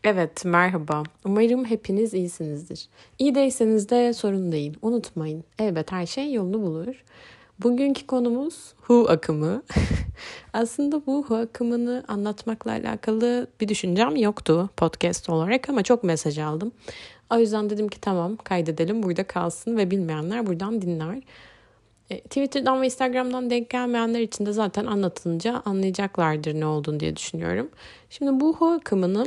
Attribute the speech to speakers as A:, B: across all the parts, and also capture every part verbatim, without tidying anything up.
A: Evet, merhaba. Umarım hepiniz iyisinizdir. İyi değilseniz de sorun değil. Unutmayın, elbet her şey yolunu bulur. Bugünkü konumuz Hu akımı. Aslında bu Hu akımını anlatmakla alakalı bir düşüncem yoktu podcast olarak ama çok mesaj aldım. O yüzden dedim ki tamam kaydedelim, burada kalsın ve bilmeyenler buradan dinler. E, Twitter'dan ve Instagram'dan denk gelmeyenler için de zaten anlatınca anlayacaklardır ne olduğunu diye düşünüyorum. Şimdi bu Hu akımını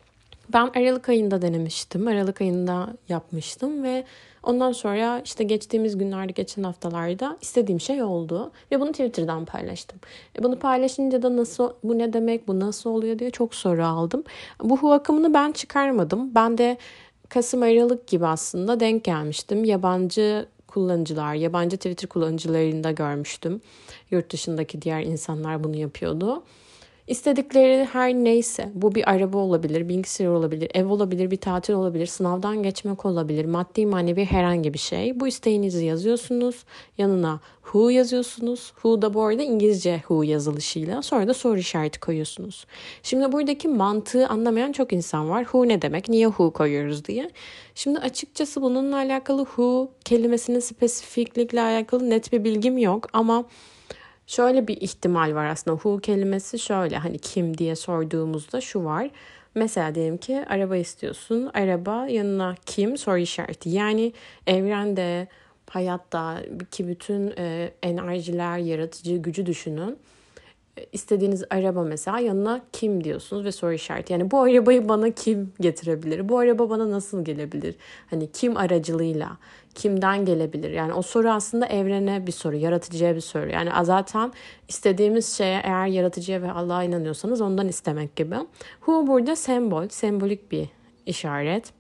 A: ben Aralık ayında denemiştim. Aralık ayında yapmıştım ve ondan sonra işte geçtiğimiz günlerde, geçen haftalarda istediğim şey oldu. Ve bunu Twitter'dan paylaştım. E bunu paylaşınca da nasıl, bu ne demek, bu nasıl oluyor diye çok soru aldım. Bu Hu akımını ben çıkarmadım. Ben de Kasım Aralık gibi aslında denk gelmiştim. Yabancı kullanıcılar, yabancı Twitter kullanıcılarında görmüştüm. Yurt dışındaki diğer insanlar bunu yapıyordu. İstedikleri her neyse, bu bir araba olabilir, bilgisayar olabilir, ev olabilir, bir tatil olabilir, sınavdan geçmek olabilir, maddi manevi herhangi bir şey. Bu isteğinizi yazıyorsunuz, yanına who yazıyorsunuz. Who da bu arada İngilizce who yazılışıyla, sonra da soru işareti koyuyorsunuz. Şimdi buradaki mantığı anlamayan çok insan var. Who ne demek, niye who koyuyoruz diye. Şimdi açıkçası bununla alakalı who kelimesinin spesifiklikle alakalı net bir bilgim yok ama şöyle bir ihtimal var aslında. Who kelimesi şöyle, hani kim diye sorduğumuzda şu var. Mesela diyelim ki araba istiyorsun. Araba yanına kim soru işareti. Yani evrende, hayatta ki bütün e, enerjiler, yaratıcı gücü düşünün. İstediğiniz araba mesela, yanına kim diyorsunuz ve soru işareti. Yani bu arabayı bana kim getirebilir? Bu araba bana nasıl gelebilir? Hani kim aracılığıyla, kimden gelebilir? Yani o soru aslında evrene bir soru, yaratıcıya bir soru. Yani zaten istediğimiz şeye eğer yaratıcıya ve Allah'a inanıyorsanız ondan istemek gibi. Hu burada sembol, sembolik bir işaret.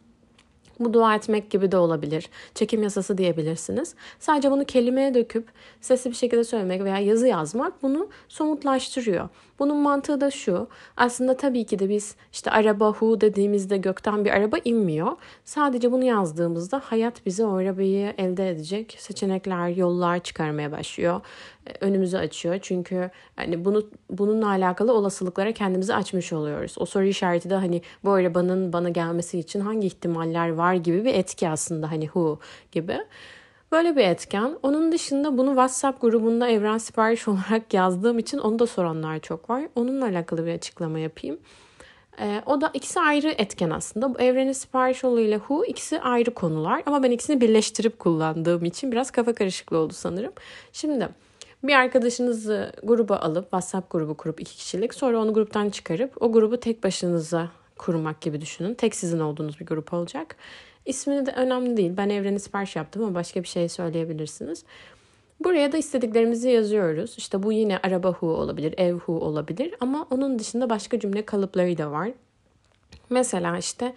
A: Bu dua etmek gibi de olabilir. Çekim yasası diyebilirsiniz. Sadece bunu kelimeye döküp sesli bir şekilde söylemek veya yazı yazmak bunu somutlaştırıyor. Bunun mantığı da şu. Aslında tabii ki de biz işte araba hu dediğimizde gökten bir araba inmiyor. Sadece bunu yazdığımızda hayat bize o arabayı elde edecek seçenekler, yollar çıkarmaya başlıyor. Önümüzü açıyor. Çünkü hani bunu bununla alakalı olasılıklara kendimizi açmış oluyoruz. O soru işareti de hani bu arabanın bana gelmesi için hangi ihtimaller var gibi bir etki aslında, hani who gibi. Böyle bir etken. Onun dışında bunu WhatsApp grubunda evren sipariş olarak yazdığım için onu da soranlar çok var. Onunla alakalı bir açıklama yapayım. Ee, o da ikisi ayrı etken aslında. Bu evrenin sipariş olayıyla who ikisi ayrı konular. Ama ben ikisini birleştirip kullandığım için biraz kafa karışıklığı oldu sanırım. Şimdi bir arkadaşınızı gruba alıp WhatsApp grubu kurup iki kişilik, sonra onu gruptan çıkarıp o grubu tek başınıza kurmak gibi düşünün. Tek sizin olduğunuz bir grup olacak. İsmini de önemli değil. Ben evreni sipariş yaptım ama başka bir şey söyleyebilirsiniz. Buraya da istediklerimizi yazıyoruz. İşte bu yine araba who olabilir, ev who olabilir ama onun dışında başka cümle kalıpları da var. Mesela işte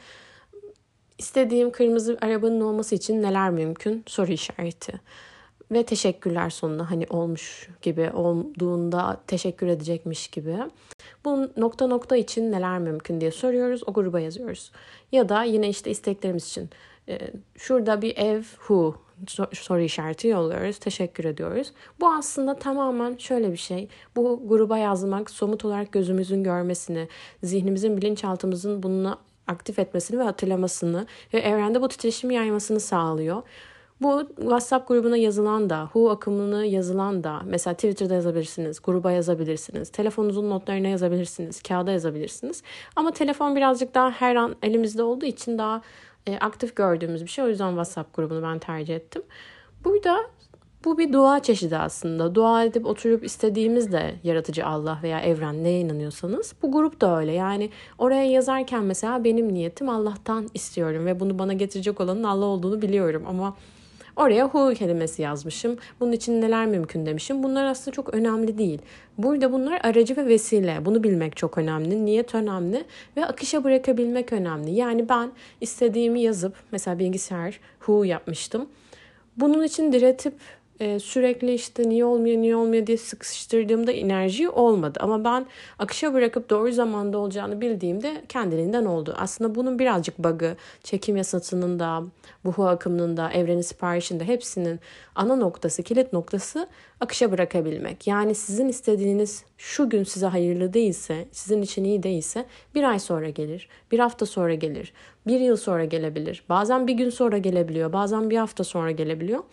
A: istediğim kırmızı arabanın olması için neler mümkün? Soru işareti. Ve teşekkürler sonuna, hani olmuş gibi, olduğunda teşekkür edecekmiş gibi. Bu nokta nokta için neler mümkün diye soruyoruz. O gruba yazıyoruz. Ya da yine işte isteklerimiz için e, şurada bir ev who soru işareti yolluyoruz. Teşekkür ediyoruz. Bu aslında tamamen şöyle bir şey. Bu gruba yazmak somut olarak gözümüzün görmesini, zihnimizin, bilinçaltımızın bunu aktif etmesini ve hatırlamasını ve evrende bu titreşimi yaymasını sağlıyor. Bu WhatsApp grubuna yazılan da, Hu akımını yazılan da, mesela Twitter'da yazabilirsiniz, gruba yazabilirsiniz, telefonunuzun notlarına yazabilirsiniz, kağıda yazabilirsiniz. Ama telefon birazcık daha her an elimizde olduğu için daha e, aktif gördüğümüz bir şey. O yüzden WhatsApp grubunu ben tercih ettim. Burada bu bir dua çeşidi aslında. Dua edip oturup istediğimizde yaratıcı Allah veya evren, neye inanıyorsanız. Bu grup da öyle. Yani oraya yazarken mesela benim niyetim Allah'tan istiyorum ve bunu bana getirecek olanın Allah olduğunu biliyorum ama oraya who kelimesi yazmışım. Bunun için neler mümkün demişim. Bunlar aslında çok önemli değil. Burada bunlar aracı ve vesile. Bunu bilmek çok önemli. Niyet önemli ve akışa bırakabilmek önemli. Yani ben istediğimi yazıp mesela bilgisayar who yapmıştım. Bunun için diretip e, sürekli işte niye olmuyor niye olmuyor diye sıkıştırdığımda enerji olmadı. Ama ben akışa bırakıp doğru zamanda olacağını bildiğimde kendiliğinden oldu. Aslında bunun birazcık bug'ı çekim yasasının da, buhu akımının da, evrenin siparişinde hepsinin ana noktası, kilit noktası akışa bırakabilmek. Yani sizin istediğiniz şu gün size hayırlı değilse, sizin için iyi değilse bir ay sonra gelir, bir hafta sonra gelir, bir yıl sonra gelebilir. Bazen bir gün sonra gelebiliyor, bazen bir hafta sonra gelebiliyor.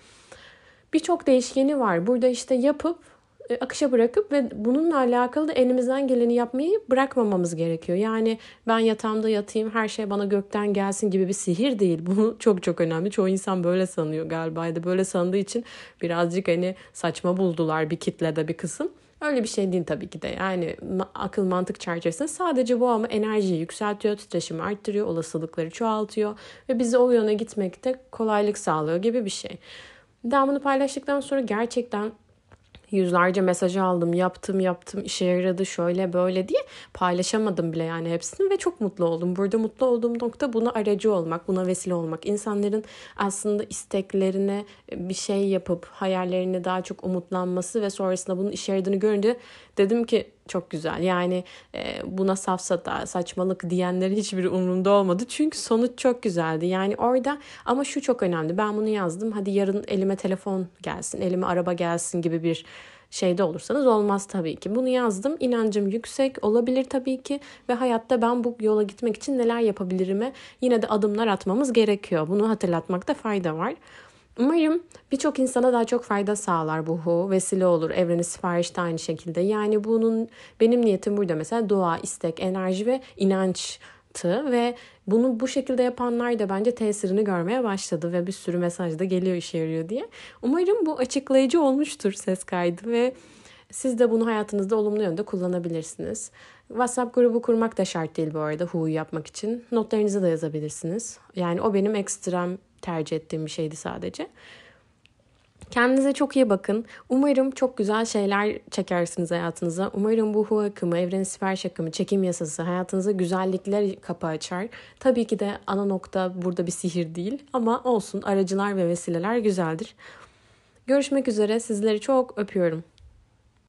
A: Birçok değişkeni var. Burada işte yapıp e, akışa bırakıp ve bununla alakalı da elimizden geleni yapmayı bırakmamamız gerekiyor. Yani ben yatağımda yatayım, her şey bana gökten gelsin gibi bir sihir değil. Bu çok çok önemli. Çoğu insan böyle sanıyor galiba. Ya da böyle sandığı için birazcık hani saçma buldular bir kitlede bir kısım. Öyle bir şey değil tabii ki de. Yani akıl mantık çerçevesinde sadece bu ama enerjiyi yükseltiyor, titreşimi arttırıyor, olasılıkları çoğaltıyor ve bizi o yöne gitmekte kolaylık sağlıyor gibi bir şey. Ben bunu paylaştıktan sonra gerçekten yüzlerce mesaj aldım, yaptım yaptım, işe yaradı şöyle böyle diye paylaşamadım bile yani hepsini ve çok mutlu oldum. Burada mutlu olduğum nokta buna aracı olmak, buna vesile olmak. İnsanların aslında isteklerine bir şey yapıp hayallerine daha çok umutlanması ve sonrasında bunun işe yaradığını görünce dedim ki çok güzel. Yani e, buna safsata, saçmalık diyenlerin hiçbiri umurumda olmadı. Çünkü sonuç çok güzeldi. Yani orada ama şu çok önemli. Ben bunu yazdım. Hadi yarın elime telefon gelsin, elime araba gelsin gibi bir şeyde olursanız olmaz tabii ki. Bunu yazdım. İnancım yüksek olabilir tabii ki ve hayatta ben bu yola gitmek için neler yapabilirime yine de adımlar atmamız gerekiyor. Bunu hatırlatmakta fayda var. Umarım birçok insana daha çok fayda sağlar bu hu, vesile olur. Evrenin sipariş de aynı şekilde. Yani bunun benim niyetim burada mesela dua, istek, enerji ve inançtı ve bunu bu şekilde yapanlar da bence tesirini görmeye başladı ve bir sürü mesaj da geliyor işe yarıyor diye. Umarım bu açıklayıcı olmuştur ses kaydı ve siz de bunu hayatınızda olumlu yönde kullanabilirsiniz. WhatsApp grubu kurmak da şart değil bu arada hu'yu yapmak için. Notlarınızı da yazabilirsiniz. Yani o benim ekstrem tercih ettiğim bir şeydi sadece. Kendinize çok iyi bakın. Umarım çok güzel şeyler çekersiniz hayatınıza. Umarım bu hu akımı, evrenin sipariş akımı, çekim yasası hayatınıza güzellikler kapı açar. Tabii ki de ana nokta burada bir sihir değil ama olsun aracılar ve vesileler güzeldir. Görüşmek üzere. Sizleri çok öpüyorum.